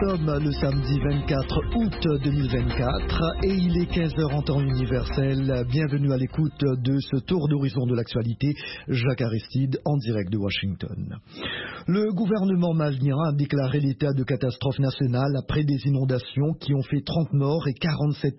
sommes le samedi 24 août 2024 et il est 15h en temps universel. Bienvenue à l'écoute de ce tour d'horizon de l'actualité. Jacques Aristide en direct de Washington. Le gouvernement malien a déclaré l'état de catastrophe nationale après des inondations qui ont fait 30 morts et 47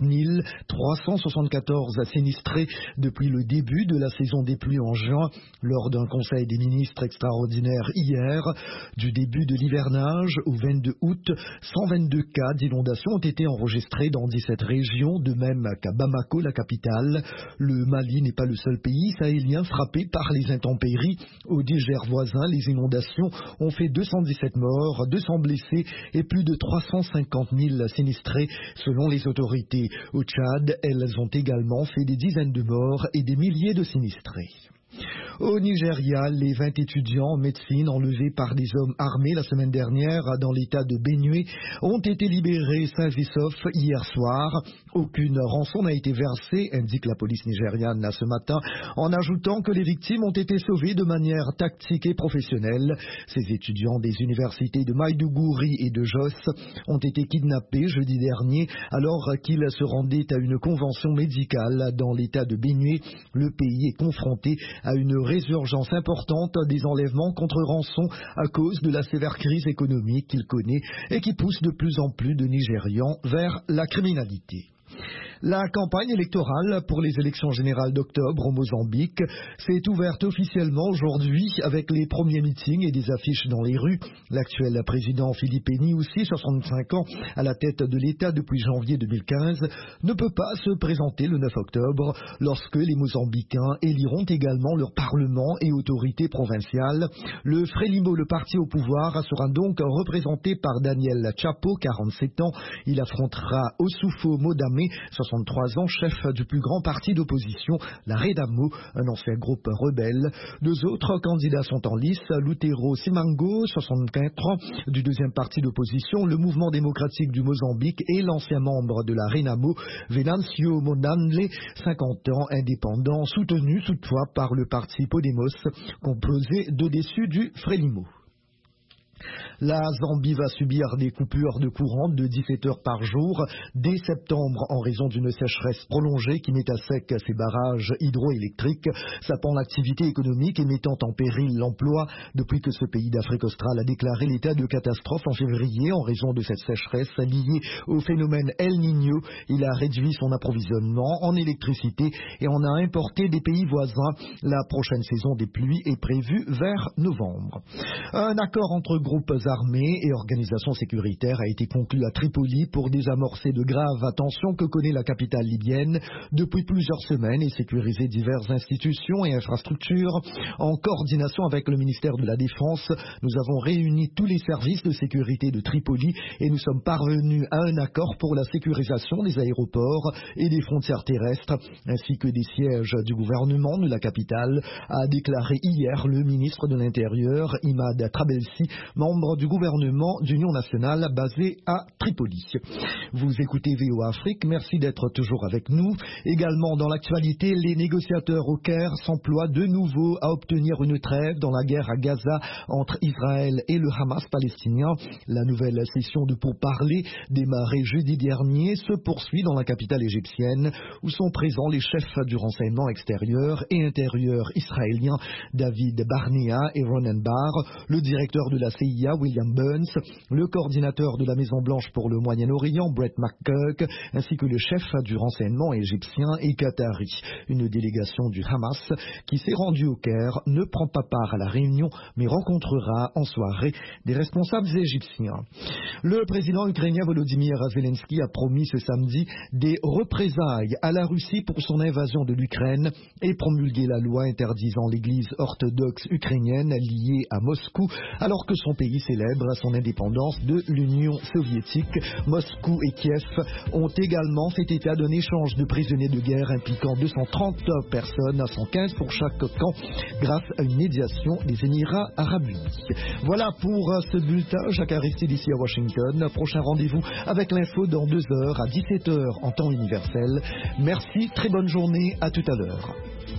374 sinistrés depuis le début de la saison des pluies en juin. Lors d'un conseil des ministres extraordinaire hier, du début de l'hivernage au 22 août, 122 cas d'inondation ont été enregistrés dans 17 régions, de même qu'à Bamako, la capitale. Le Mali n'est pas le seul pays sahélien frappé par les intempéries. Au Niger voisin, les inondations ont fait 217 morts, 200 blessés et plus de 350 000 sinistrés selon les autorités. Au Tchad, elles ont également fait des dizaines de morts et des milliers de sinistrés. Au Nigeria, les 20 étudiants en médecine enlevés par des hommes armés la semaine dernière dans l'état de Benue ont été libérés sains et saufs hier soir. Aucune rançon n'a été versée, indique la police nigériane ce matin, en ajoutant que les victimes ont été sauvées de manière tactique et professionnelle. Ces étudiants des universités de Maiduguri et de Jos ont été kidnappés jeudi dernier alors qu'ils se rendaient à une convention médicale dans l'état de Benue. Le pays est confronté à une résurgence importante des enlèvements contre rançon à cause de la sévère crise économique qu'il connaît et qui pousse de plus en plus de Nigérians vers la criminalité. La campagne électorale pour les élections générales d'octobre au Mozambique s'est ouverte officiellement aujourd'hui avec les premiers meetings et des affiches dans les rues. L'actuel président Philippe Nyusi, 65 ans, à la tête de l'État depuis janvier 2015, ne peut pas se présenter le 9 octobre lorsque les Mozambicains éliront également leur parlement et autorités provinciales. Le Frelimo, le parti au pouvoir, sera donc représenté par Daniel Chapo, 47 ans. Il affrontera Ossufo Modame, 63 ans, chef du plus grand parti d'opposition, la Renamo, un ancien groupe rebelle. Deux autres candidats sont en lice, Lutero Simango, 64 ans, du deuxième parti d'opposition, le Mouvement démocratique du Mozambique, et l'ancien membre de la Renamo, Venancio Mondlane, 50 ans, indépendant, soutenu toutefois par le parti Podemos, composé de déçus du Frelimo. La Zambie va subir des coupures de courant de 17 heures par jour dès septembre en raison d'une sécheresse prolongée qui met à sec ses barrages hydroélectriques, sapant l'activité économique et mettant en péril l'emploi depuis que ce pays d'Afrique australe a déclaré l'état de catastrophe en février en raison de cette sécheresse liée au phénomène El Niño. Il a réduit son approvisionnement en électricité et en a importé des pays voisins. La prochaine saison des pluies est prévue vers novembre. Un accord entre groupes armées et organisations sécuritaires a été conclu à Tripoli pour désamorcer de graves tensions que connaît la capitale libyenne depuis plusieurs semaines et sécuriser diverses institutions et infrastructures. En coordination avec le ministère de la Défense, nous avons réuni tous les services de sécurité de Tripoli et nous sommes parvenus à un accord pour la sécurisation des aéroports et des frontières terrestres ainsi que des sièges du gouvernement de la capitale, a déclaré hier le ministre de l'Intérieur, Imad Trabelsi, membre du gouvernement d'Union nationale basé à Tripoli. Vous écoutez VOA Afrique, merci d'être toujours avec nous. Également dans l'actualité, les négociateurs au Caire s'emploient de nouveau à obtenir une trêve dans la guerre à Gaza entre Israël et le Hamas palestinien. La nouvelle session de pourparlers démarrée jeudi dernier se poursuit dans la capitale égyptienne où sont présents les chefs du renseignement extérieur et intérieur israélien David Barnea et Ronen Bar, le directeur de la CIA William Burns, le coordinateur de la Maison-Blanche pour le Moyen-Orient Brett McCurk, ainsi que le chef du renseignement égyptien et qatari. Une délégation du Hamas qui s'est rendue au Caire ne prend pas part à la réunion mais rencontrera en soirée des responsables égyptiens. Le président ukrainien Volodymyr Zelensky a promis ce samedi des représailles à la Russie pour son invasion de l'Ukraine et promulgué la loi interdisant l'église orthodoxe ukrainienne liée à Moscou alors que son pays célèbre son indépendance de l'Union soviétique. Moscou et Kiev ont également fait état d'un échange de prisonniers de guerre impliquant 230 personnes, à 115 pour chaque camp, grâce à une médiation des Émirats arabes unis. Voilà pour ce bulletin. Jacques Aristide ici à Washington. Prochain rendez-vous avec l'info dans 2 heures à 17 heures en temps universel. Merci, très bonne journée, à tout à l'heure.